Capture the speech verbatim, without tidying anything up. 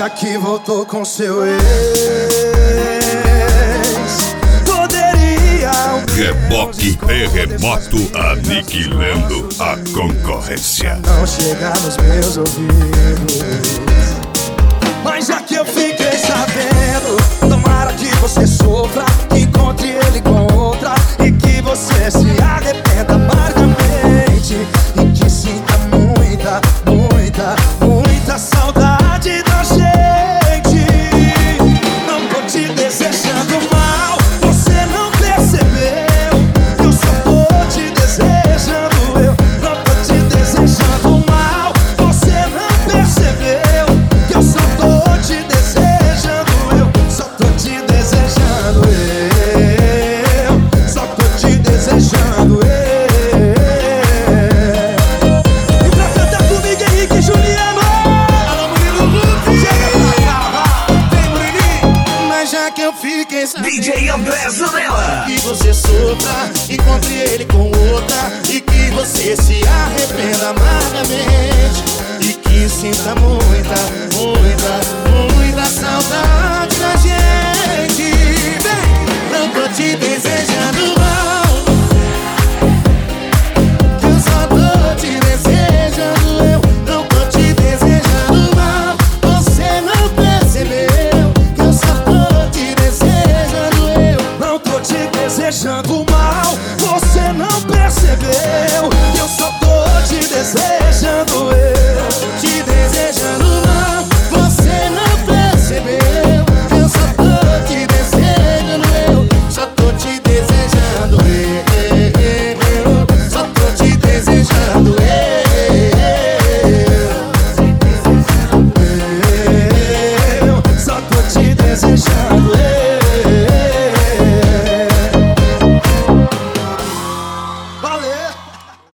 já que voltou com seu ex, poderia Reboque Terremoto aniquilando a concorrência. não chegar nos meus ouvidos. Mas já que eu fiquei sabendo, tomara que você sofra, encontre ele com outra e que você se arrependa amargamente e que sinta muita, muita, muita saudade da gente. Não tô te desejando mal, você não percebeu que eu só tô te desejando eu. Não tô te desejando mal, você não percebeu que eu só tô te desejando eu. Só tô te desejando eu. Só tô te desejando eu. E pra cantar comigo, Henrique e Juliano. Alô, Murilo Lupe. Chega pra cá, vem, Murilinho. Mas já que eu fiquei sabendo D J André Zanella, que você sofra, encontre ele com outra e que você se arrependa amargamente e que sinta muita, muita, muita saudade da gente. Vem, não tô te desejando mal, que eu só tô te desejando eu. Não tô te desejando mal, você não percebeu que eu só tô te desejando eu. Não tô te desejando mal, você não percebeu que eu só tô te desejando eu. Te desejando